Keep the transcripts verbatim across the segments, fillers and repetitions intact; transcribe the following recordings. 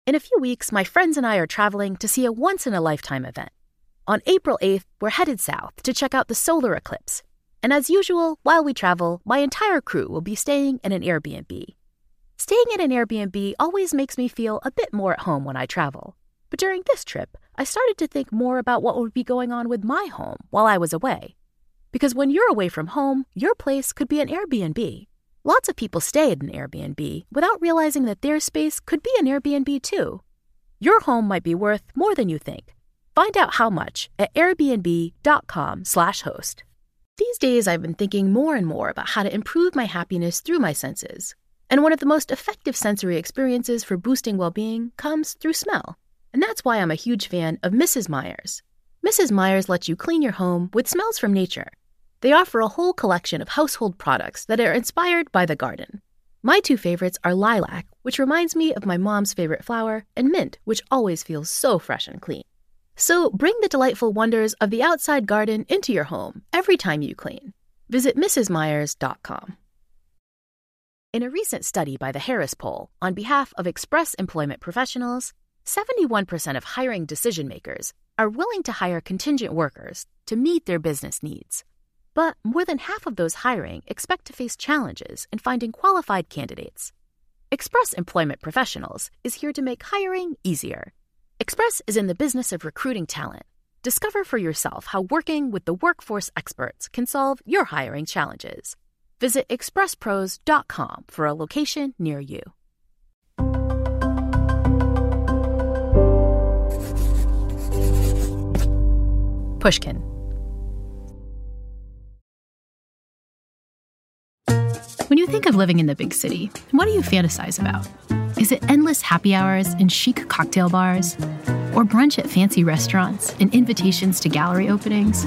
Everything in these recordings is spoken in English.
In a few weeks, my friends and I are traveling to see a once-in-a-lifetime event. On April eighth, we're headed south to check out the solar eclipse. And as usual, while we travel, my entire crew will be staying in an Airbnb. Staying in an Airbnb always makes me feel a bit more at home when I travel. But during this trip, I started to think more about what would be going on with my home while I was away. Because when you're away from home, your place could be an Airbnb. Lots of people stay at an Airbnb without realizing that their space could be an Airbnb too. Your home might be worth more than you think. Find out how much at airbnb.com slash host. These days, I've been thinking more and more about how to improve my happiness through my senses. And one of the most effective sensory experiences for boosting well-being comes through smell. And that's why I'm a huge fan of Missus Meyer's. Missus Meyer's lets you clean your home with smells from nature. They offer a whole collection of household products that are inspired by the garden. My two favorites are lilac, which reminds me of my mom's favorite flower, and mint, which always feels so fresh and clean. So bring the delightful wonders of the outside garden into your home every time you clean. Visit mrs myers dot com. In a recent study by the Harris Poll on behalf of Express Employment Professionals, seventy-one percent of hiring decision-makers are willing to hire contingent workers to meet their business needs. But more than half of those hiring expect to face challenges in finding qualified candidates. Express Employment Professionals is here to make hiring easier. Express is in the business of recruiting talent. Discover for yourself how working with the workforce experts can solve your hiring challenges. Visit express pros dot com for a location near you. Pushkin. When you think of living in the big city, what do you fantasize about? Is it endless happy hours and chic cocktail bars? Or brunch at fancy restaurants and invitations to gallery openings?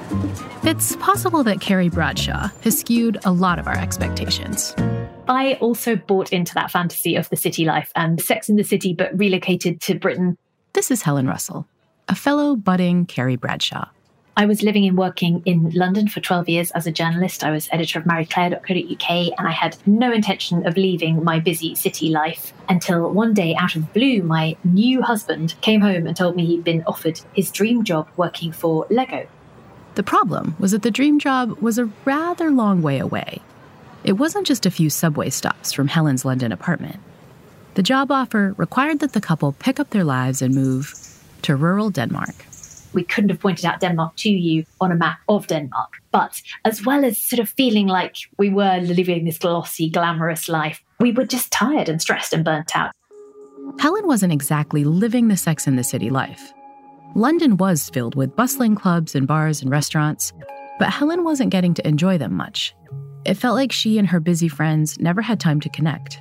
It's possible that Carrie Bradshaw has skewed a lot of our expectations. I also bought into that fantasy of the city life and Sex in the City, but relocated to Britain. This is Helen Russell, a fellow budding Carrie Bradshaw. I was living and working in London for twelve years as a journalist. I was editor of marie claire dot co dot uk, and I had no intention of leaving my busy city life until one day, out of the blue, my new husband came home and told me he'd been offered his dream job working for Lego. The problem was that the dream job was a rather long way away. It wasn't just a few subway stops from Helen's London apartment. The job offer required that the couple pick up their lives and move to rural Denmark. We couldn't have pointed out Denmark to you on a map of Denmark. But as well as sort of feeling like we were living this glossy, glamorous life, we were just tired and stressed and burnt out. Helen wasn't exactly living the Sex and the City life. London was filled with bustling clubs and bars and restaurants, but Helen wasn't getting to enjoy them much. It felt like she and her busy friends never had time to connect.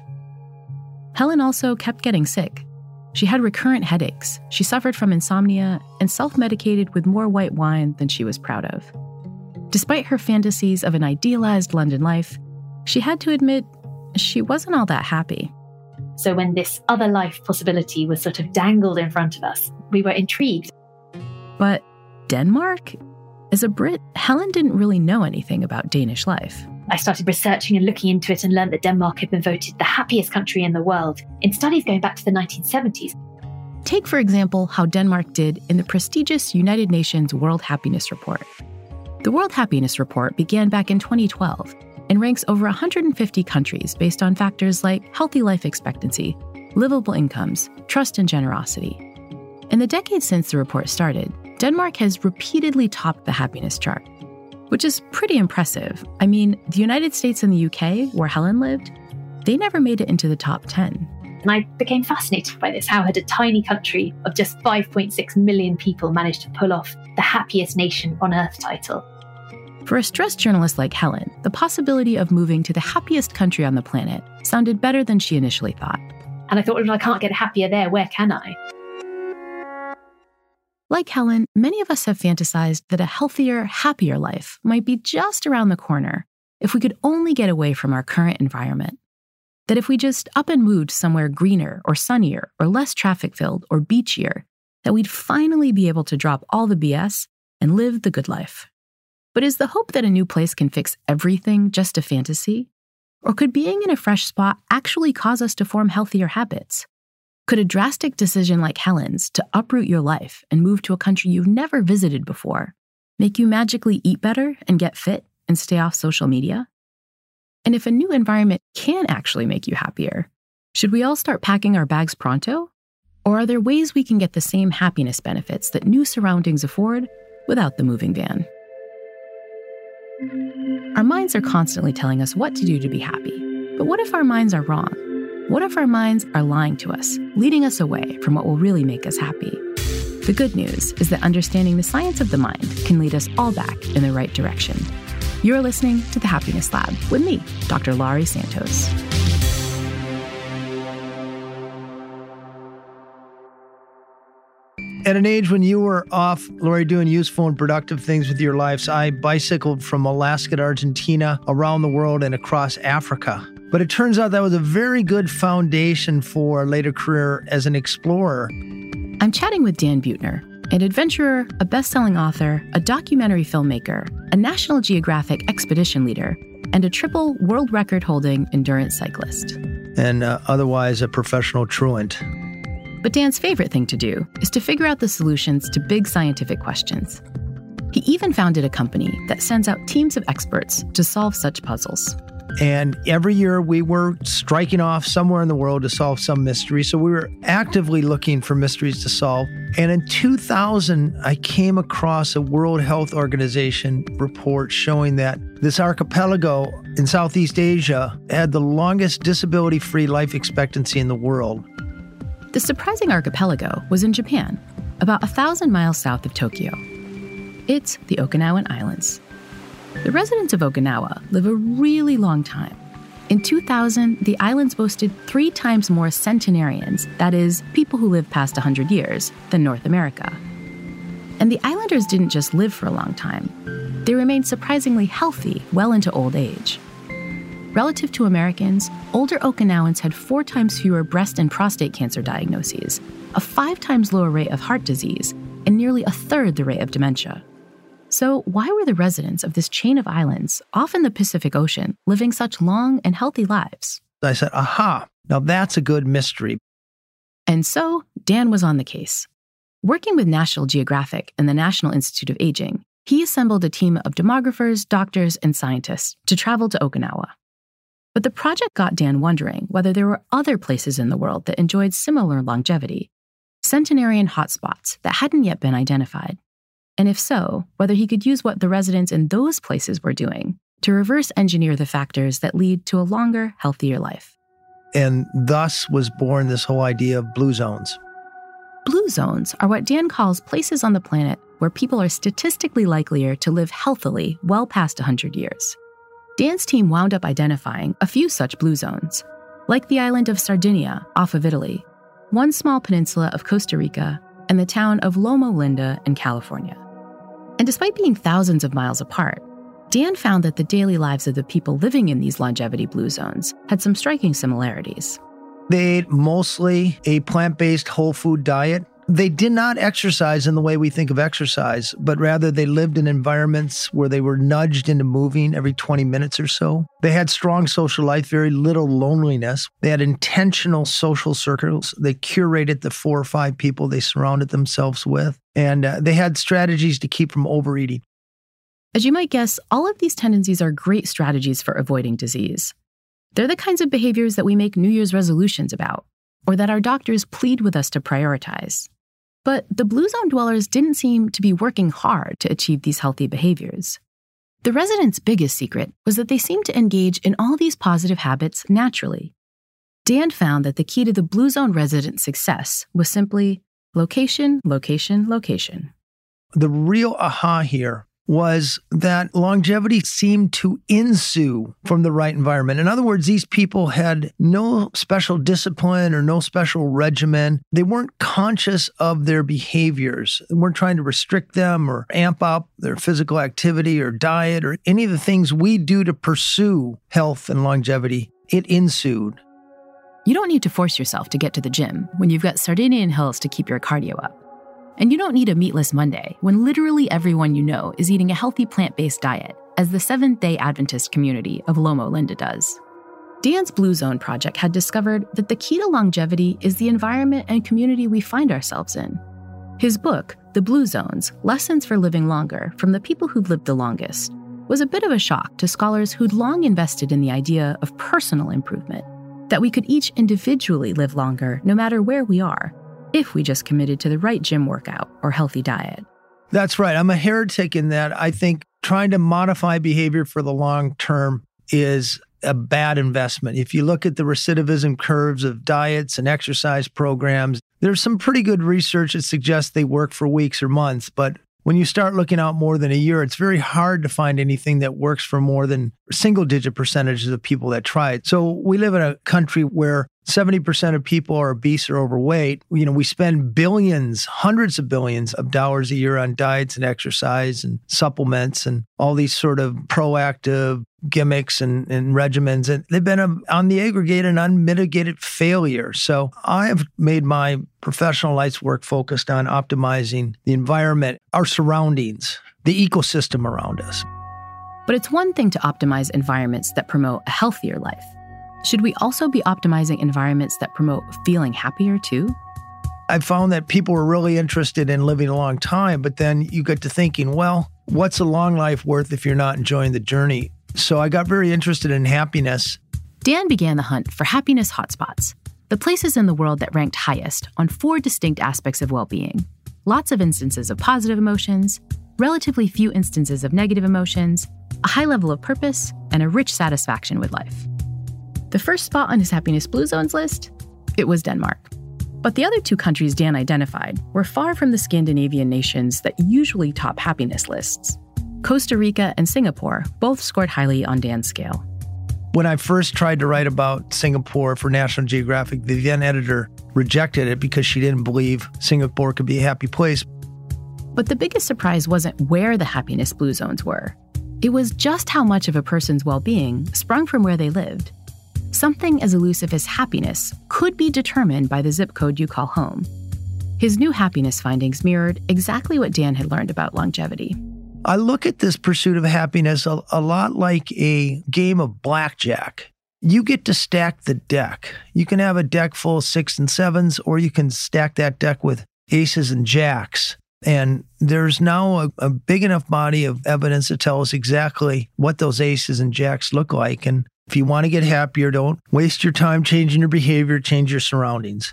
Helen also kept getting sick. She had recurrent headaches, she suffered from insomnia, and self-medicated with more white wine than she was proud of. Despite her fantasies of an idealized London life, she had to admit she wasn't all that happy. So when this other life possibility was sort of dangled in front of us, we were intrigued. But Denmark? As a Brit, Helen didn't really know anything about Danish life. I started researching and looking into it and learned that Denmark had been voted the happiest country in the world in studies going back to the nineteen seventies. Take, for example, how Denmark did in the prestigious United Nations World Happiness Report. The World Happiness Report began back in twenty twelve and ranks over one hundred fifty countries based on factors like healthy life expectancy, livable incomes, trust and generosity. In the decades since the report started, Denmark has repeatedly topped the happiness chart, which is pretty impressive. I mean, the United States and the U K, where Helen lived, they never made it into the top ten. And I became fascinated by this. How had a tiny country of just five point six million people managed to pull off the happiest nation on earth title? For a stressed journalist like Helen, the possibility of moving to the happiest country on the planet sounded better than she initially thought. And I thought, well, if I can't get happier there, where can I? Like Helen, many of us have fantasized that a healthier, happier life might be just around the corner if we could only get away from our current environment. That if we just up and moved somewhere greener or sunnier or less traffic-filled or beachier, that we'd finally be able to drop all the B S and live the good life. But is the hope that a new place can fix everything just a fantasy? Or could being in a fresh spot actually cause us to form healthier habits? Could a drastic decision like Helen's to uproot your life and move to a country you've never visited before make you magically eat better and get fit and stay off social media? And if a new environment can actually make you happier, should we all start packing our bags pronto? Or are there ways we can get the same happiness benefits that new surroundings afford without the moving van? Our minds are constantly telling us what to do to be happy. But what if our minds are wrong? What if our minds are lying to us, leading us away from what will really make us happy? The good news is that understanding the science of the mind can lead us all back in the right direction. You're listening to The Happiness Lab with me, Doctor Laurie Santos. At an age when you were off, Laurie, doing useful and productive things with your lives, I bicycled from Alaska to Argentina, around the world, and across Africa. But it turns out that was a very good foundation for a later career as an explorer. I'm chatting with Dan Buettner, an adventurer, a best-selling author, a documentary filmmaker, a National Geographic expedition leader, and a triple world record-holding endurance cyclist. And uh, otherwise a professional truant. But Dan's favorite thing to do is to figure out the solutions to big scientific questions. He even founded a company that sends out teams of experts to solve such puzzles. And every year we were striking off somewhere in the world to solve some mystery. So we were actively looking for mysteries to solve. And in two thousand, I came across a World Health Organization report showing that this archipelago in Southeast Asia had the longest disability-free life expectancy in the world. The surprising archipelago was in Japan, about a thousand miles south of Tokyo. It's the Okinawan Islands. The residents of Okinawa live a really long time. In two thousand, the islands boasted three times more centenarians, that is, people who live past one hundred years, than North America. And the islanders didn't just live for a long time. They remained surprisingly healthy well into old age. Relative to Americans, older Okinawans had four times fewer breast and prostate cancer diagnoses, a five times lower rate of heart disease, and nearly a third the rate of dementia. So why were the residents of this chain of islands, off in the Pacific Ocean, living such long and healthy lives? I said, aha, now that's a good mystery. And so Dan was on the case. Working with National Geographic and the National Institute of Aging, he assembled a team of demographers, doctors, and scientists to travel to Okinawa. But the project got Dan wondering whether there were other places in the world that enjoyed similar longevity, centenarian hotspots that hadn't yet been identified. And if so, whether he could use what the residents in those places were doing to reverse engineer the factors that lead to a longer, healthier life. And thus was born this whole idea of blue zones. Blue zones are what Dan calls places on the planet where people are statistically likelier to live healthily well past one hundred years. Dan's team wound up identifying a few such blue zones, like the island of Sardinia off of Italy, one small peninsula of Costa Rica, and the town of Loma Linda in California. And despite being thousands of miles apart, Dan found that the daily lives of the people living in these longevity blue zones had some striking similarities. They ate mostly a plant-based whole food diet. They did not exercise in the way we think of exercise, but rather they lived in environments where they were nudged into moving every twenty minutes or so. They had strong social life, very little loneliness. They had intentional social circles. They curated the four or five people they surrounded themselves with, and uh, they had strategies to keep from overeating. As you might guess, all of these tendencies are great strategies for avoiding disease. They're the kinds of behaviors that we make New Year's resolutions about, or that our doctors plead with us to prioritize. But the Blue Zone dwellers didn't seem to be working hard to achieve these healthy behaviors. The residents' biggest secret was that they seemed to engage in all these positive habits naturally. Dan found that the key to the Blue Zone resident success was simply location, location, location. The real aha here was that longevity seemed to ensue from the right environment. In other words, these people had no special discipline or no special regimen. They weren't conscious of their behaviors. They weren't trying to restrict them or amp up their physical activity or diet or any of the things we do to pursue health and longevity. It ensued. You don't need to force yourself to get to the gym when you've got Sardinian hills to keep your cardio up. And you don't need a meatless Monday when literally everyone you know is eating a healthy plant-based diet, as the Seventh-day Adventist community of Loma Linda does. Dan's Blue Zone project had discovered that the key to longevity is the environment and community we find ourselves in. His book, The Blue Zones, Lessons for Living Longer from the People Who've Lived the Longest, was a bit of a shock to scholars who'd long invested in the idea of personal improvement, that we could each individually live longer no matter where we are, if we just committed to the right gym workout or healthy diet. That's right. I'm a heretic in that I think trying to modify behavior for the long term is a bad investment. If you look at the recidivism curves of diets and exercise programs, there's some pretty good research that suggests they work for weeks or months. But when you start looking out more than a year, it's very hard to find anything that works for more than single-digit percentages of people that try it. So we live in a country where seventy percent of people are obese or overweight. You know, we spend billions, hundreds of billions of dollars a year on diets and exercise and supplements and all these sort of proactive gimmicks and, and regimens. And they've been a, on the aggregate an unmitigated failure. So I have made my professional life's work focused on optimizing the environment, our surroundings, the ecosystem around us. But it's one thing to optimize environments that promote a healthier life. Should we also be optimizing environments that promote feeling happier too? I found that people were really interested in living a long time, but then you get to thinking, well, what's a long life worth if you're not enjoying the journey? So I got very interested in happiness. Dan began the hunt for happiness hotspots, the places in the world that ranked highest on four distinct aspects of well-being. Lots of instances of positive emotions, relatively few instances of negative emotions, a high level of purpose, and a rich satisfaction with life. The first spot on his Happiness Blue Zones list? It was Denmark. But the other two countries Dan identified were far from the Scandinavian nations that usually top happiness lists. Costa Rica and Singapore both scored highly on Dan's scale. When I first tried to write about Singapore for National Geographic, the then editor rejected it because she didn't believe Singapore could be a happy place. But the biggest surprise wasn't where the Happiness Blue Zones were. It was just how much of a person's well-being sprung from where they lived. Something as elusive as happiness could be determined by the zip code you call home. His new happiness findings mirrored exactly what Dan had learned about longevity. I look at this pursuit of happiness a, a lot like a game of blackjack. You get to stack the deck. You can have a deck full of six and sevens, or you can stack that deck with aces and jacks. And there's now a, a big enough body of evidence to tell us exactly what those aces and jacks look like. And if you want to get happier, don't waste your time changing your behavior, change your surroundings.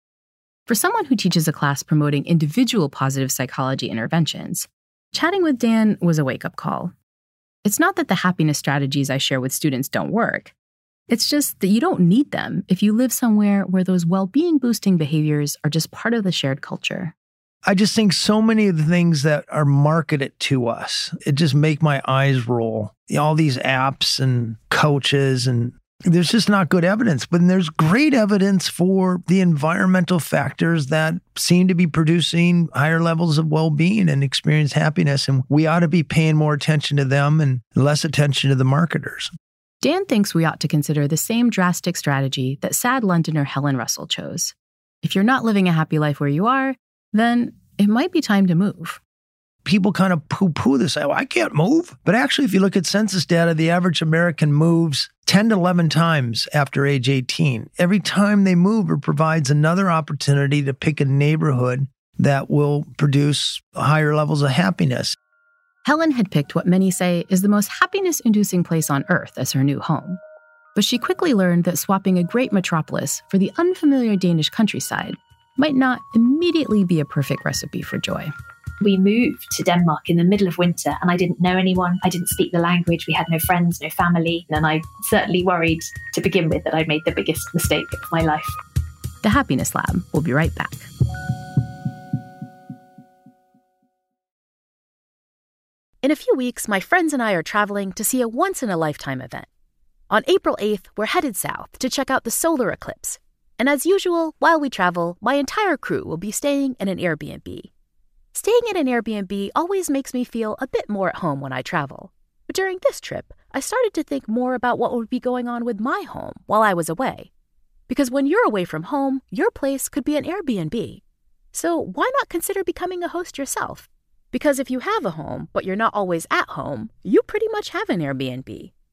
For someone who teaches a class promoting individual positive psychology interventions, chatting with Dan was a wake-up call. It's not that the happiness strategies I share with students don't work. It's just that you don't need them if you live somewhere where those well-being boosting behaviors are just part of the shared culture. I just think so many of the things that are marketed to us, it just make my eyes roll. All these apps and coaches, and there's just not good evidence. But there's great evidence for the environmental factors that seem to be producing higher levels of well-being and experience happiness. And we ought to be paying more attention to them and less attention to the marketers. Dan thinks we ought to consider the same drastic strategy that sad Londoner Helen Russell chose. If you're not living a happy life where you are, then it might be time to move. People kind of poo-poo this. Oh, I can't move. But actually, if you look at census data, the average American moves ten to eleven times after age eighteen. Every time they move, it provides another opportunity to pick a neighborhood that will produce higher levels of happiness. Helen had picked what many say is the most happiness-inducing place on Earth as her new home. But she quickly learned that swapping a great metropolis for the unfamiliar Danish countryside might not immediately be a perfect recipe for joy. We moved to Denmark in the middle of winter and I didn't know anyone. I didn't speak the language. We had no friends, no family. And I certainly worried to begin with that I'd made the biggest mistake of my life. The Happiness Lab will be right back. In a few weeks, my friends and I are traveling to see a once-in-a-lifetime event. On April eighth, we're headed south to check out the solar eclipse. And as usual, while we travel, my entire crew will be staying in an Airbnb. Staying in an Airbnb always makes me feel a bit more at home when I travel. But during this trip, I started to think more about what would be going on with my home while I was away. Because when you're away from home, your place could be an Airbnb. So why not consider becoming a host yourself? Because if you have a home, but you're not always at home, you pretty much have an Airbnb.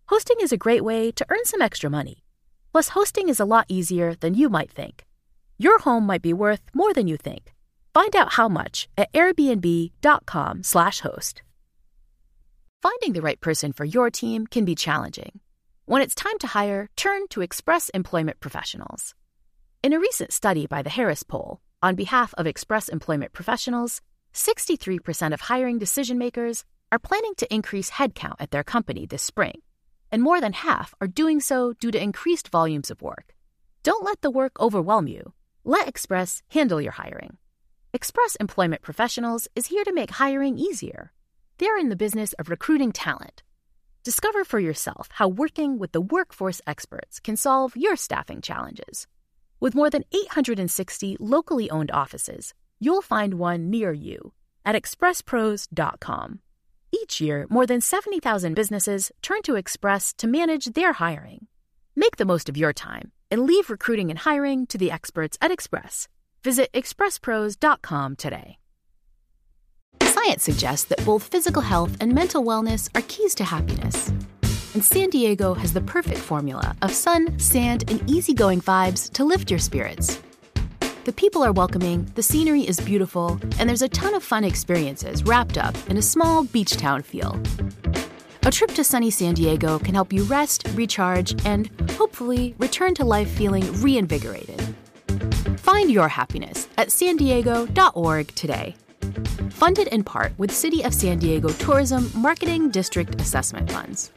Hosting is a great way to earn some extra money. Plus, hosting is a lot easier than you might think. Your home might be worth more than you think. Find out how much at airbnb.com slash host. Finding the right person for your team can be challenging. When it's time to hire, turn to Express Employment Professionals. In a recent study by the Harris Poll, on behalf of Express Employment Professionals, sixty-three percent of hiring decision makers are planning to increase headcount at their company this spring, and more than half are doing so due to increased volumes of work. Don't let the work overwhelm you. Let Express handle your hiring. Express Employment Professionals is here to make hiring easier. They're in the business of recruiting talent. Discover for yourself how working with the workforce experts can solve your staffing challenges. With more than eight hundred sixty locally owned offices, you'll find one near you at express pros dot com. Each year, more than seventy thousand businesses turn to Express to manage their hiring. Make the most of your time and leave recruiting and hiring to the experts at Express. Visit express pros dot com today. Science suggests that both physical health and mental wellness are keys to happiness. And San Diego has the perfect formula of sun, sand, and easygoing vibes to lift your spirits. The people are welcoming, the scenery is beautiful, and there's a ton of fun experiences wrapped up in a small beach town feel. A trip to sunny San Diego can help you rest, recharge, and hopefully return to life feeling reinvigorated. Find your happiness at san diego dot org today. Funded in part with City of San Diego Tourism Marketing District Assessment Funds.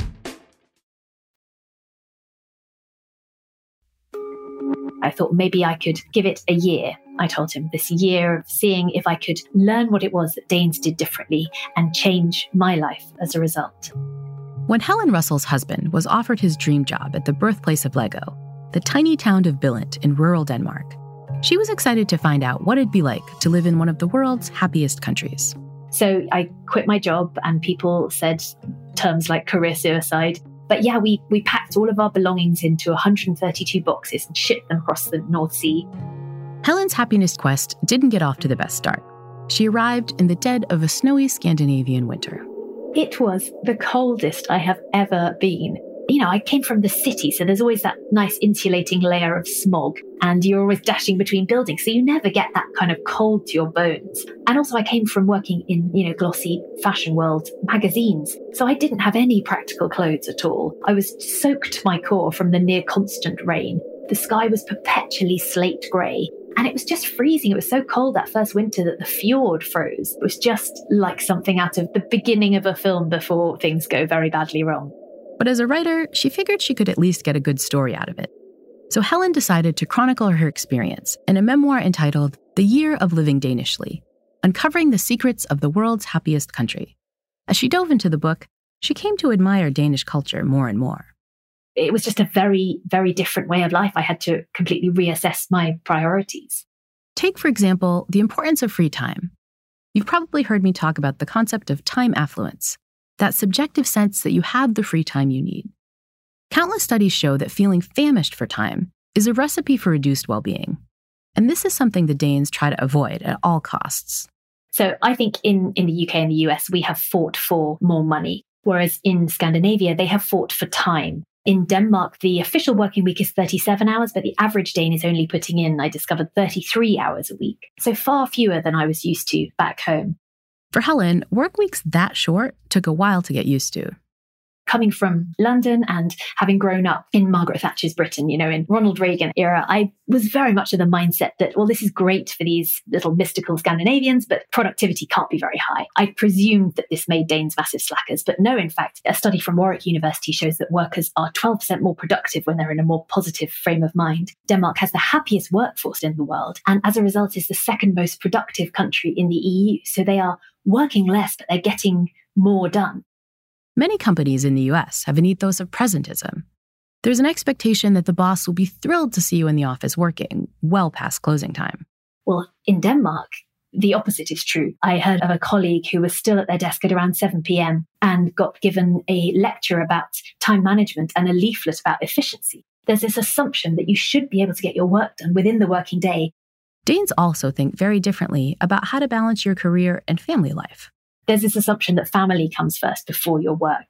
I thought maybe I could give it a year. I told him this year of seeing if I could learn what it was that Danes did differently and change my life as a result. When Helen Russell's husband was offered his dream job at the birthplace of Lego, the tiny town of Billund in rural Denmark, she was excited to find out what it'd be like to live in one of the world's happiest countries. So I quit my job and people said terms like career suicide. But yeah, we, we packed all of our belongings into one hundred thirty-two boxes and shipped them across the North Sea. Helen's happiness quest didn't get off to the best start. She arrived in the dead of a snowy Scandinavian winter. It was the coldest I have ever been. You know, I came from the city, so there's always that nice insulating layer of smog, and you're always dashing between buildings, so you never get that kind of cold to your bones. And also I came from working in, you know, glossy fashion world magazines, so I didn't have any practical clothes at all. I was soaked to my core from the near constant rain. The sky was perpetually slate grey, and it was just freezing. It was so cold that first winter that the fjord froze. It was just like something out of the beginning of a film before things go very badly wrong. But as a writer, she figured she could at least get a good story out of it. So Helen decided to chronicle her experience in a memoir entitled The Year of Living Danishly, uncovering the secrets of the world's happiest country. As she dove into the book, she came to admire Danish culture more and more. It was just a very, very different way of life. I had to completely reassess my priorities. Take, for example, the importance of free time. You've probably heard me talk about the concept of time affluence, that subjective sense that you have the free time you need. Countless studies show that feeling famished for time is a recipe for reduced well-being. And this is something the Danes try to avoid at all costs. So I think in, in the U K and the U S, we have fought for more money, whereas in Scandinavia, they have fought for time. In Denmark, the official working week is thirty-seven hours, but the average Dane is only putting in, I discovered, thirty-three hours a week. So far fewer than I was used to back home. For Helen, work weeks that short took a while to get used to. Coming from London and having grown up in Margaret Thatcher's Britain, you know, in Ronald Reagan era, I was very much of the mindset that, well, this is great for these little mystical Scandinavians, but productivity can't be very high. I presumed that this made Danes massive slackers, but no, in fact, a study from Warwick University shows that workers are twelve percent more productive when they're in a more positive frame of mind. Denmark has the happiest workforce in the world, and as a result is the second most productive country in the E U. So they are working less, but they're getting more done. Many companies in the U S have an ethos of presentism. There's an expectation that the boss will be thrilled to see you in the office working well past closing time. Well, in Denmark, the opposite is true. I heard of a colleague who was still at their desk at around seven p.m. and got given a lecture about time management and a leaflet about efficiency. There's this assumption that you should be able to get your work done within the working day. Danes also think very differently about how to balance your career and family life. There's this assumption that family comes first before your work.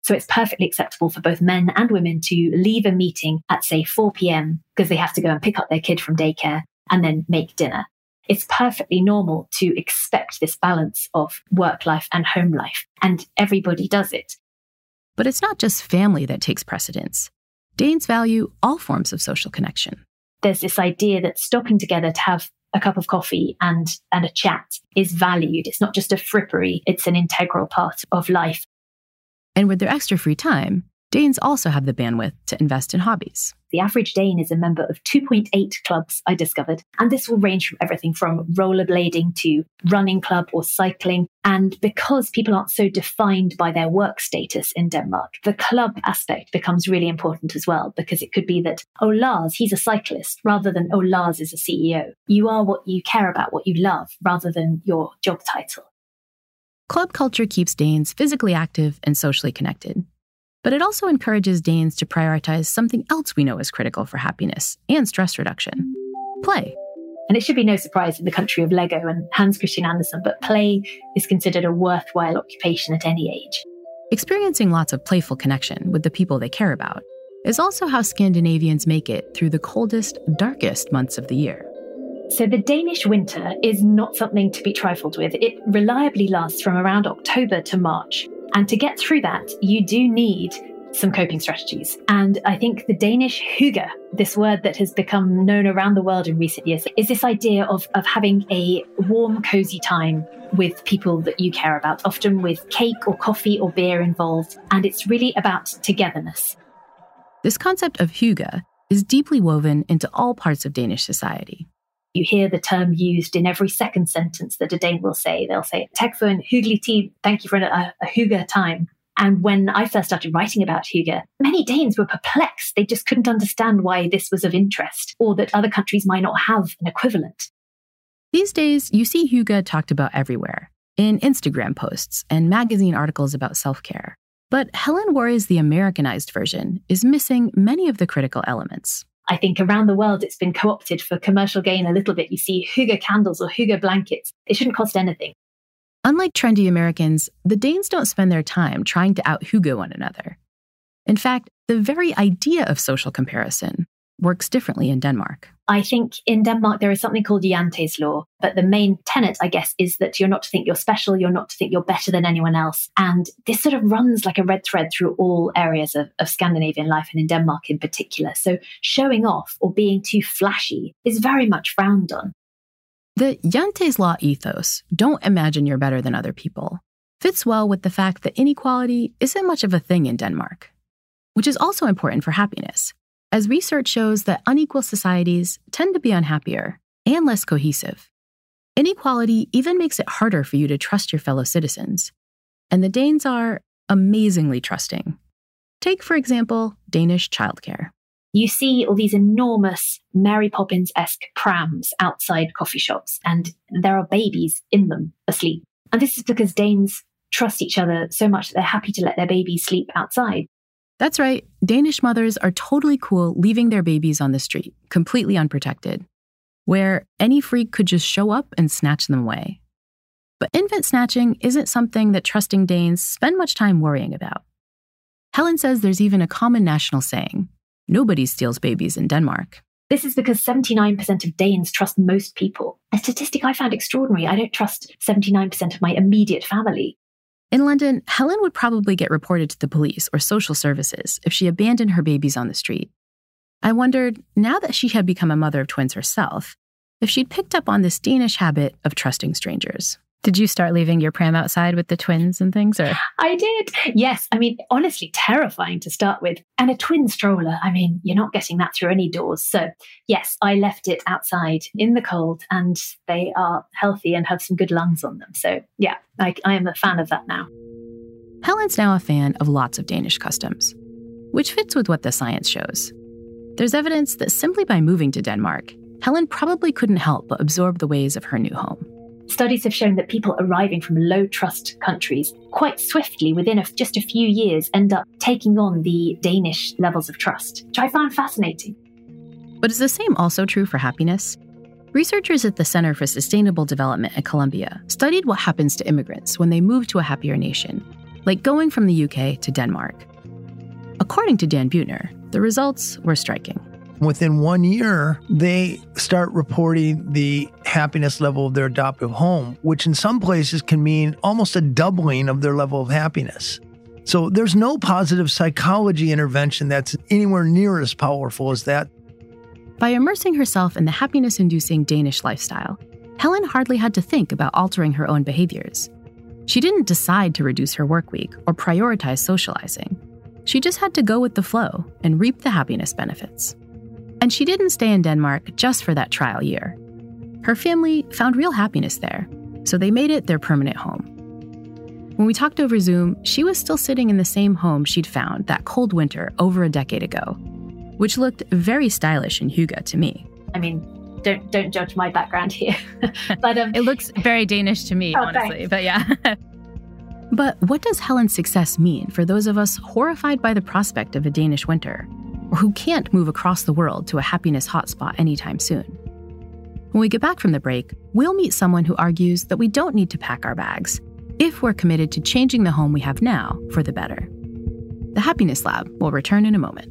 So it's perfectly acceptable for both men and women to leave a meeting at, say, four p.m. because they have to go and pick up their kid from daycare and then make dinner. It's perfectly normal to expect this balance of work life and home life, and everybody does it. But it's not just family that takes precedence. Danes value all forms of social connection. There's this idea that stopping together to have a cup of coffee and, and a chat is valued. It's not just a frippery, it's an integral part of life. And with their extra free time, Danes also have the bandwidth to invest in hobbies. The average Dane is a member of two point eight clubs, I discovered. And this will range from everything from rollerblading to running club or cycling. And because people aren't so defined by their work status in Denmark, the club aspect becomes really important as well, because it could be that, oh, Lars, he's a cyclist, rather than, oh, Lars is a C E O. You are what you care about, what you love, rather than your job title. Club culture keeps Danes physically active and socially connected. But it also encourages Danes to prioritize something else we know is critical for happiness and stress reduction: play. And it should be no surprise in the country of Lego and Hans Christian Andersen, but play is considered a worthwhile occupation at any age. Experiencing lots of playful connection with the people they care about is also how Scandinavians make it through the coldest, darkest months of the year. So the Danish winter is not something to be trifled with. It reliably lasts from around October to March. And to get through that, you do need some coping strategies. And I think the Danish hygge, this word that has become known around the world in recent years, is this idea of, of having a warm, cozy time with people that you care about, often with cake or coffee or beer involved. And it's really about togetherness. This concept of hygge is deeply woven into all parts of Danish society. You hear the term used in every second sentence that a Dane will say. They'll say, "Tak for en hyggelig tid," thank you for a, a hygge time. And when I first started writing about hygge, many Danes were perplexed. They just couldn't understand why this was of interest, or that other countries might not have an equivalent. These days, you see hygge talked about everywhere, in Instagram posts and magazine articles about self-care. But Helen worries the Americanized version is missing many of the critical elements. I think around the world, it's been co-opted for commercial gain a little bit. You see hygge candles or hygge blankets. It shouldn't cost anything. Unlike trendy Americans, the Danes don't spend their time trying to out-hygge one another. In fact, the very idea of social comparison works differently in Denmark. I think in Denmark, there is something called Jante's law. But the main tenet, I guess, is that you're not to think you're special. You're not to think you're better than anyone else. And this sort of runs like a red thread through all areas of, of Scandinavian life, and in Denmark in particular. So showing off or being too flashy is very much frowned on. The Jante's law ethos, don't imagine you're better than other people, fits well with the fact that inequality isn't much of a thing in Denmark, which is also important for happiness, as research shows that unequal societies tend to be unhappier and less cohesive. Inequality even makes it harder for you to trust your fellow citizens, and the Danes are amazingly trusting. Take, for example, Danish childcare. You see all these enormous Mary Poppins-esque prams outside coffee shops, and there are babies in them asleep. And this is because Danes trust each other so much that they're happy to let their babies sleep outside. That's right. Danish mothers are totally cool leaving their babies on the street, completely unprotected, where any freak could just show up and snatch them away. But infant snatching isn't something that trusting Danes spend much time worrying about. Helen says there's even a common national saying: nobody steals babies in Denmark. This is because seventy-nine percent of Danes trust most people. A statistic I found extraordinary. I don't trust seventy-nine percent of my immediate family. In London, Helen would probably get reported to the police or social services if she abandoned her babies on the street. I wondered, now that she had become a mother of twins herself, if she'd picked up on this Danish habit of trusting strangers. Did you start leaving your pram outside with the twins and things? Or I did. Yes. I mean, honestly, terrifying to start with. And a twin stroller, I mean, you're not getting that through any doors. So yes, I left it outside in the cold, and they are healthy and have some good lungs on them. So yeah, I, I am a fan of that now. Helen's now a fan of lots of Danish customs, which fits with what the science shows. There's evidence that simply by moving to Denmark, Helen probably couldn't help but absorb the ways of her new home. Studies have shown that people arriving from low-trust countries quite swiftly, within a, just a few years, end up taking on the Danish levels of trust, which I found fascinating. But is the same also true for happiness? Researchers at the Center for Sustainable Development at Columbia studied what happens to immigrants when they move to a happier nation like going from the U K to Denmark. According to Dan Buettner, the results were striking. Within one year, they start reporting the happiness level of their adoptive home, which in some places can mean almost a doubling of their level of happiness. So there's no positive psychology intervention that's anywhere near as powerful as that. By immersing herself in the happiness-inducing Danish lifestyle, Helen hardly had to think about altering her own behaviors. She didn't decide to reduce her work week or prioritize socializing. She just had to go with the flow and reap the happiness benefits. And she didn't stay in Denmark just for that trial year. Her family found real happiness there, so they made it their permanent home. When we talked over Zoom, she was still sitting in the same home she'd found that cold winter over a decade ago, which looked very stylish and hygge to me. I mean, don't don't judge my background here. but um, It looks very Danish to me, oh, honestly, thanks. but yeah. But what does Helen's success mean for those of us horrified by the prospect of a Danish winter, or who can't move across the world to a happiness hotspot anytime soon? When we get back from the break, we'll meet someone who argues that we don't need to pack our bags if we're committed to changing the home we have now for the better. The Happiness Lab will return in a moment.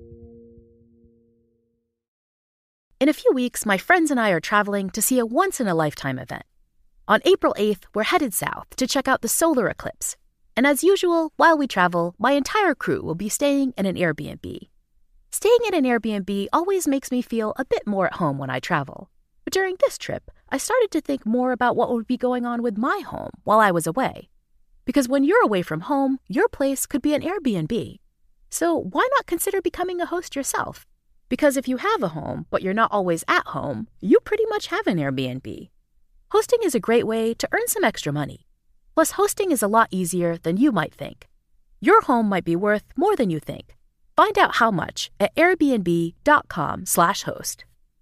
In a few weeks, my friends and I are traveling to see a once-in-a-lifetime event. On April eighth, we're headed south to check out the solar eclipse. And as usual, while we travel, my entire crew will be staying in an Airbnb. Staying in an Airbnb always makes me feel a bit more at home when I travel. But during this trip, I started to think more about what would be going on with my home while I was away. Because when you're away from home, your place could be an Airbnb. So why not consider becoming a host yourself? Because if you have a home, but you're not always at home, you pretty much have an Airbnb. Hosting is a great way to earn some extra money. Plus, hosting is a lot easier than you might think. Your home might be worth more than you think. Find out how much at airbnb.com slash host.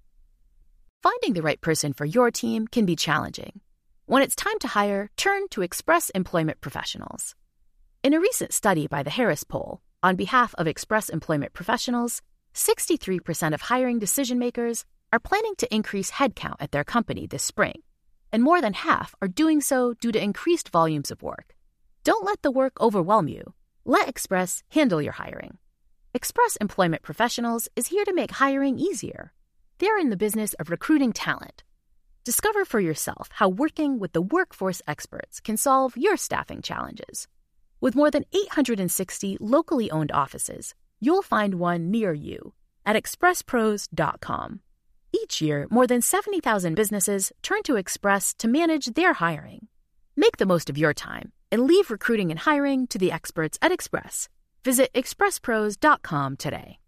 Finding the right person for your team can be challenging. When it's time to hire, turn to Express Employment Professionals. In a recent study by the Harris Poll, on behalf of Express Employment Professionals, sixty-three percent of hiring decision-makers are planning to increase headcount at their company this spring, and more than half are doing so due to increased volumes of work. Don't let the work overwhelm you. Let Express handle your hiring. Express Employment Professionals is here to make hiring easier. They're in the business of recruiting talent. Discover for yourself how working with the workforce experts can solve your staffing challenges. With more than eight hundred sixty locally owned offices, you'll find one near you at express pros dot com. Each year, more than seventy thousand businesses turn to Express to manage their hiring. Make the most of your time and leave recruiting and hiring to the experts at Express. Visit express pros dot com today.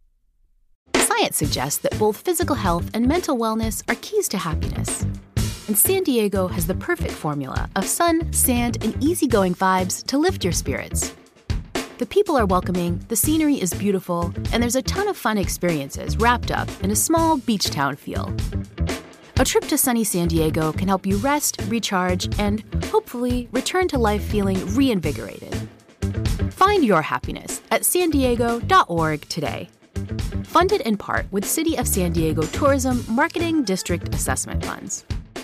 Science suggests that both physical health and mental wellness are keys to happiness. And San Diego has the perfect formula of sun, sand, and easygoing vibes to lift your spirits. The people are welcoming, the scenery is beautiful, and there's a ton of fun experiences wrapped up in a small beach town feel. A trip to sunny San Diego can help you rest, recharge, and hopefully return to life feeling reinvigorated. Find your happiness at san diego dot org today. Funded in part with City of San Diego Tourism Marketing District Assessment Funds.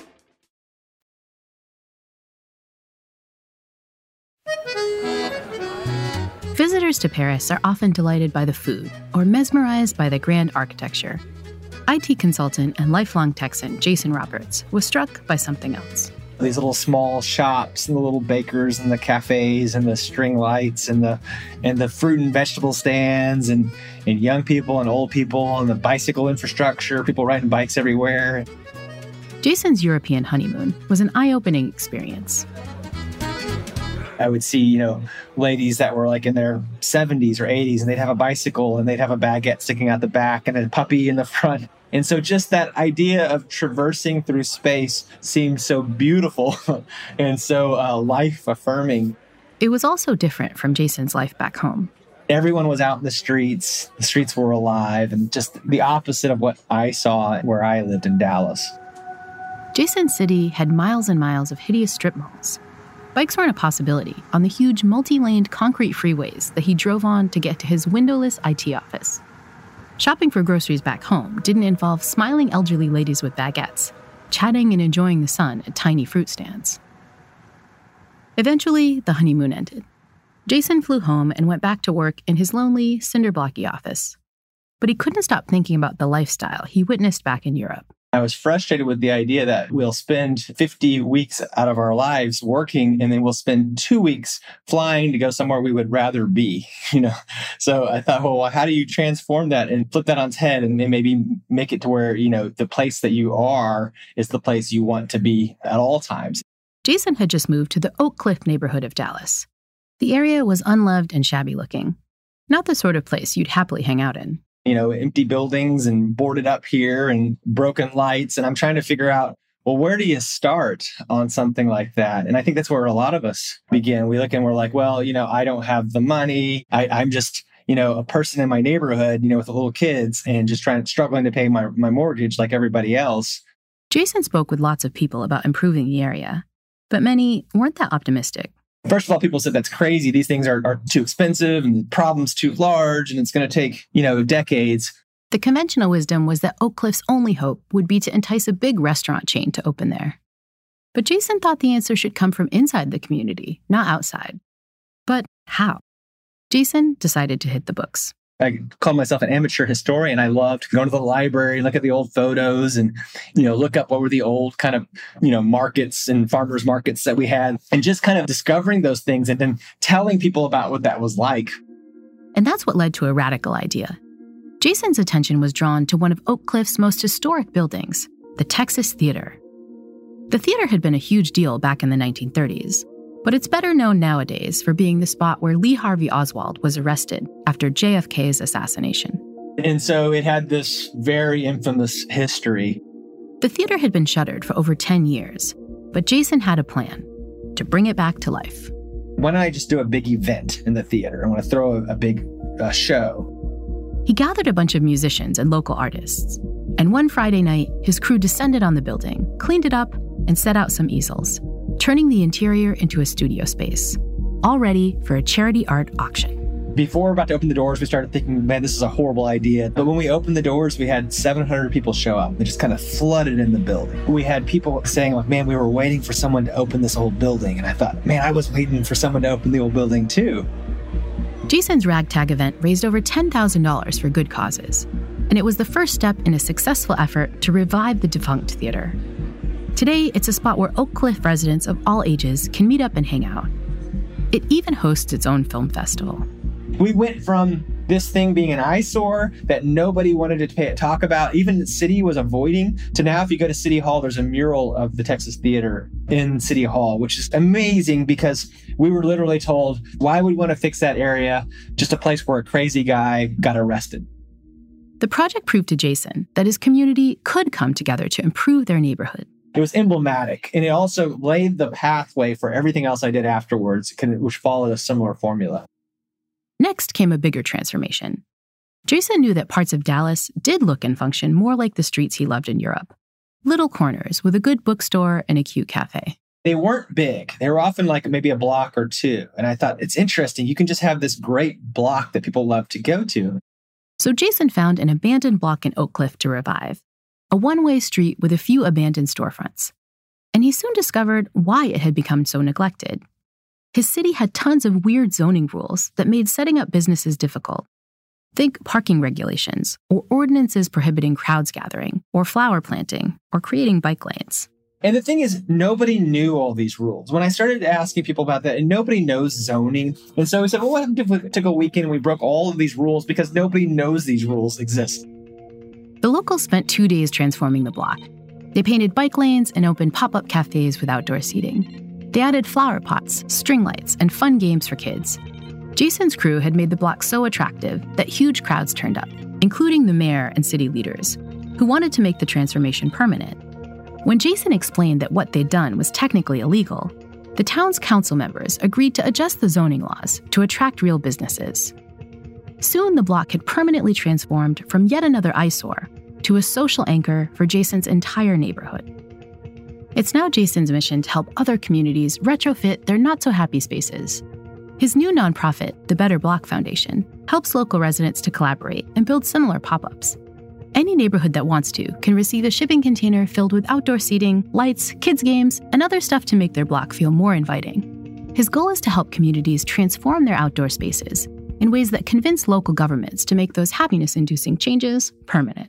Visitors to Paris are often delighted by the food or mesmerized by the grand architecture. I T consultant and lifelong Texan Jason Roberts was struck by something else. These little small shops and the little bakers and the cafes and the string lights and the and the fruit and vegetable stands and, and young people and old people and the bicycle infrastructure, people riding bikes everywhere. Jason's European honeymoon was an eye-opening experience. I would see, you know, ladies that were like in their seventies or eighties, and they'd have a bicycle and they'd have a baguette sticking out the back and a puppy in the front. And so just that idea of traversing through space seemed so beautiful and so uh, life-affirming. It was also different from Jason's life back home. Everyone was out in the streets. The streets were alive, and just the opposite of what I saw where I lived in Dallas. Jason's city had miles and miles of hideous strip malls. Bikes weren't a possibility on the huge multi-laned concrete freeways that he drove on to get to his windowless I T office. Shopping for groceries back home didn't involve smiling elderly ladies with baguettes, chatting and enjoying the sun at tiny fruit stands. Eventually, the honeymoon ended, Jason flew home and went back to work in his lonely, cinder-blocky office. But he couldn't stop thinking about the lifestyle he witnessed back in Europe. I was frustrated with the idea that we'll spend fifty weeks out of our lives working, and then we'll spend two weeks flying to go somewhere we would rather be, you know? So I thought, well, how do you transform that and flip that on its head and maybe make it to where, you know, the place that you are is the place you want to be at all times? Jason had just moved to the Oak Cliff neighborhood of Dallas. The area was unloved and shabby looking. Not the sort of place you'd happily hang out in. You know, empty buildings and boarded up here and broken lights. And I'm trying to figure out, well, where do you start on something like that? And I think that's where a lot of us begin. We look and we're like, well, you know, I don't have the money. I, I'm just, you know, a person in my neighborhood, you know, with little kids and just trying, struggling to pay my, my mortgage like everybody else. Jason spoke with lots of people about improving the area, but many weren't that optimistic. First of all, people said that's crazy. These things are, are too expensive and the problem's too large and it's going to take, you know, decades. The conventional wisdom was that Oak Cliff's only hope would be to entice a big restaurant chain to open there. But Jason thought the answer should come from inside the community, not outside. But how? Jason decided to hit the books. I call myself an amateur historian. I loved going to the library, look at the old photos and, you know, look up what were the old kind of, you know, markets and farmers markets that we had and just kind of discovering those things and then telling people about what that was like. And that's what led to a radical idea. Jason's attention was drawn to one of Oak Cliff's most historic buildings, the Texas Theater. The theater had been a huge deal back in the nineteen thirties. But it's better known nowadays for being the spot where Lee Harvey Oswald was arrested after J F K's assassination. And so it had this very infamous history. The theater had been shuttered for over ten years, but Jason had a plan to bring it back to life. Why don't I just do a big event in the theater? I want to throw a, a big uh, show. He gathered a bunch of musicians and local artists. And one Friday night, his crew descended on the building, cleaned it up, and set out some easels, turning the interior into a studio space, all ready for a charity art auction. Before we were about to open the doors, we started thinking, man, this is a horrible idea. But when we opened the doors, we had seven hundred people show up. They just kind of flooded in the building. We had people saying, like, man, we were waiting for someone to open this old building. And I thought, man, I was waiting for someone to open the old building too. Jason's ragtag event raised over ten thousand dollars for good causes. And it was the first step in a successful effort to revive the defunct theater. Today, it's a spot where Oak Cliff residents of all ages can meet up and hang out. It even hosts its own film festival. We went from this thing being an eyesore that nobody wanted to pay, talk about, even the city was avoiding, to now if you go to City Hall, there's a mural of the Texas Theater in City Hall, which is amazing because we were literally told, why would we want to fix that area? Just a place where a crazy guy got arrested. The project proved to Jason that his community could come together to improve their neighborhood. It was emblematic, and it also laid the pathway for everything else I did afterwards, which followed a similar formula. Next came a bigger transformation. Jason knew that parts of Dallas did look and function more like the streets he loved in Europe. Little corners with a good bookstore and a cute cafe. They weren't big. They were often like maybe a block or two. And I thought, it's interesting. You can just have this great block that people love to go to. So Jason found an abandoned block in Oak Cliff to revive. A one-way street with a few abandoned storefronts. And he soon discovered why it had become so neglected. His city had tons of weird zoning rules that made setting up businesses difficult. Think parking regulations, or ordinances prohibiting crowds gathering, or flower planting, or creating bike lanes. And the thing is, nobody knew all these rules. When I started asking people about that, and nobody knows zoning. And so we said, well, what if we took a weekend and we broke all of these rules because nobody knows these rules exist? The locals spent two days transforming the block. They painted bike lanes and opened pop-up cafes with outdoor seating. They added flower pots, string lights, and fun games for kids. Jason's crew had made the block so attractive that huge crowds turned up, including the mayor and city leaders, who wanted to make the transformation permanent. When Jason explained that what they'd done was technically illegal, the town's council members agreed to adjust the zoning laws to attract real businesses. Soon, the block had permanently transformed from yet another eyesore to a social anchor for Jason's entire neighborhood. It's now Jason's mission to help other communities retrofit their not-so-happy spaces. His new nonprofit, the Better Block Foundation, helps local residents to collaborate and build similar pop-ups. Any neighborhood that wants to can receive a shipping container filled with outdoor seating, lights, kids' games, and other stuff to make their block feel more inviting. His goal is to help communities transform their outdoor spaces in ways that convince local governments to make those happiness-inducing changes permanent.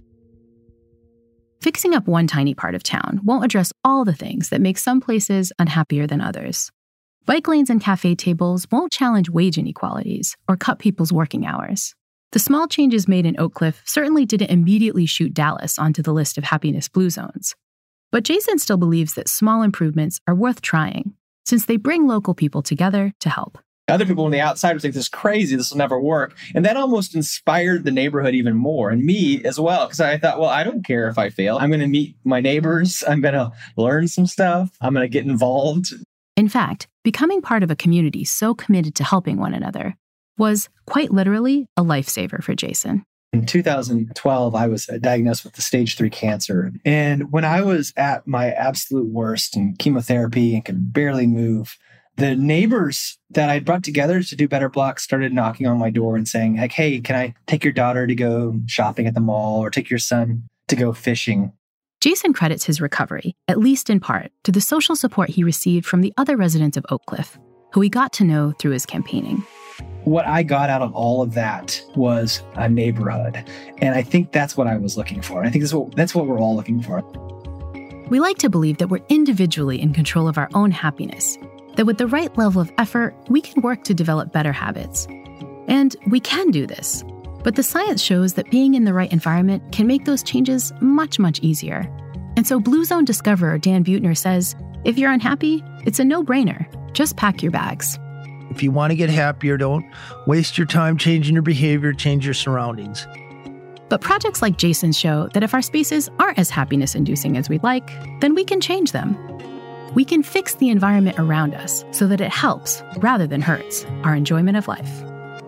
Fixing up one tiny part of town won't address all the things that make some places unhappier than others. Bike lanes and cafe tables won't challenge wage inequalities or cut people's working hours. The small changes made in Oak Cliff certainly didn't immediately shoot Dallas onto the list of happiness blue zones. But Jason still believes that small improvements are worth trying, since they bring local people together to help. Other people on the outside would think this is crazy, this will never work. And that almost inspired the neighborhood even more, and me as well, because I thought, well, I don't care if I fail. I'm going to meet my neighbors. I'm going to learn some stuff. I'm going to get involved. In fact, becoming part of a community so committed to helping one another was, quite literally, a lifesaver for Jason. In two thousand twelve, I was diagnosed with the stage three cancer. And when I was at my absolute worst in chemotherapy and could barely move, the neighbors that I brought together to do Better Blocks started knocking on my door and saying, like, hey, can I take your daughter to go shopping at the mall or take your son to go fishing? Jason credits his recovery, at least in part, to the social support he received from the other residents of Oak Cliff, who he got to know through his campaigning. What I got out of all of that was a neighborhood. And I think that's what I was looking for. I think that's what, that's what we're all looking for. We like to believe that we're individually in control of our own happiness, that with the right level of effort, we can work to develop better habits. And we can do this. But the science shows that being in the right environment can make those changes much, much easier. And so Blue Zone discoverer Dan Buettner says, if you're unhappy, it's a no-brainer. Just pack your bags. If you want to get happier, don't waste your time changing your behavior, change your surroundings. But projects like Jason's show that if our spaces aren't as happiness-inducing as we'd like, then we can change them. We can fix the environment around us so that it helps, rather than hurts, our enjoyment of life.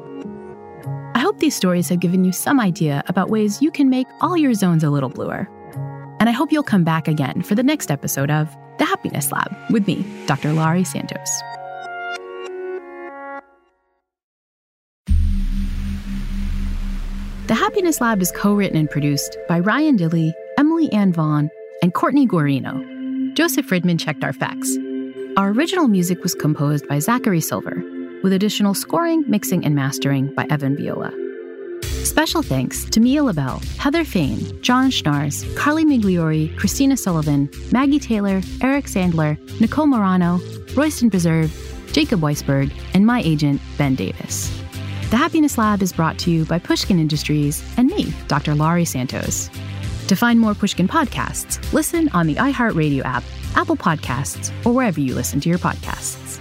I hope these stories have given you some idea about ways you can make all your zones a little bluer. And I hope you'll come back again for the next episode of The Happiness Lab with me, Doctor Laurie Santos. The Happiness Lab is co-written and produced by Ryan Dilley, Emily Ann Vaughn, and Courtney Guarino. Joseph Friedman checked our facts. Our original music was composed by Zachary Silver, with additional scoring, mixing, and mastering by Evan Viola. Special thanks to Mia LaBelle, Heather Fain, John Schnars, Carly Migliori, Christina Sullivan, Maggie Taylor, Eric Sandler, Nicole Morano, Royston Preserve, Jacob Weisberg, and my agent, Ben Davis. The Happiness Lab is brought to you by Pushkin Industries and me, Doctor Laurie Santos. To find more Pushkin podcasts, listen on the iHeartRadio app, Apple Podcasts, or wherever you listen to your podcasts.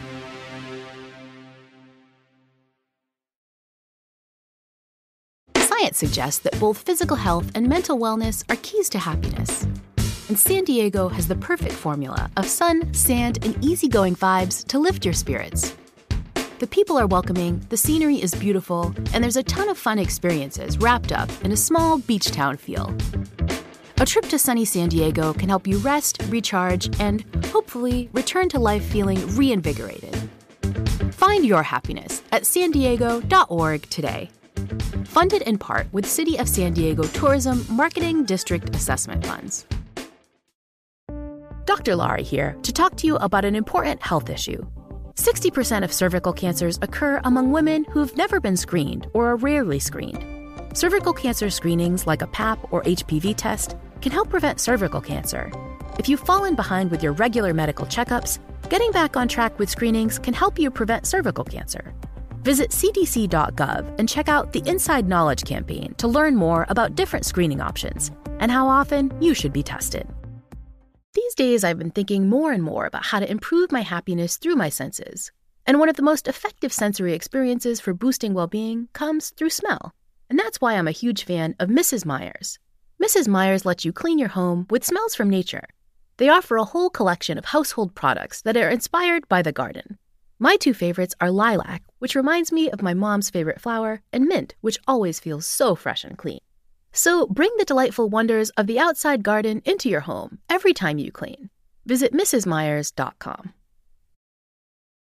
Science suggests that both physical health and mental wellness are keys to happiness. And San Diego has the perfect formula of sun, sand, and easygoing vibes to lift your spirits. The people are welcoming, the scenery is beautiful, and there's a ton of fun experiences wrapped up in a small beach town feel. A trip to sunny San Diego can help you rest, recharge, and hopefully return to life feeling reinvigorated. Find your happiness at san diego dot org today. Funded in part with City of San Diego Tourism Marketing District Assessment Funds. Doctor Laurie here to talk to you about an important health issue. sixty percent of cervical cancers occur among women who've never been screened or are rarely screened. Cervical cancer screenings like a P A P or H P V test can help prevent cervical cancer. If you've fallen behind with your regular medical checkups, getting back on track with screenings can help you prevent cervical cancer. Visit c d c dot gov and check out the Inside Knowledge campaign to learn more about different screening options and how often you should be tested. These days, I've been thinking more and more about how to improve my happiness through my senses. And one of the most effective sensory experiences for boosting well-being comes through smell. And that's why I'm a huge fan of Missus Meyer's. Missus Meyer's lets you clean your home with smells from nature. They offer a whole collection of household products that are inspired by the garden. My two favorites are lilac, which reminds me of my mom's favorite flower, and mint, which always feels so fresh and clean. So bring the delightful wonders of the outside garden into your home every time you clean. Visit mrs myers dot com.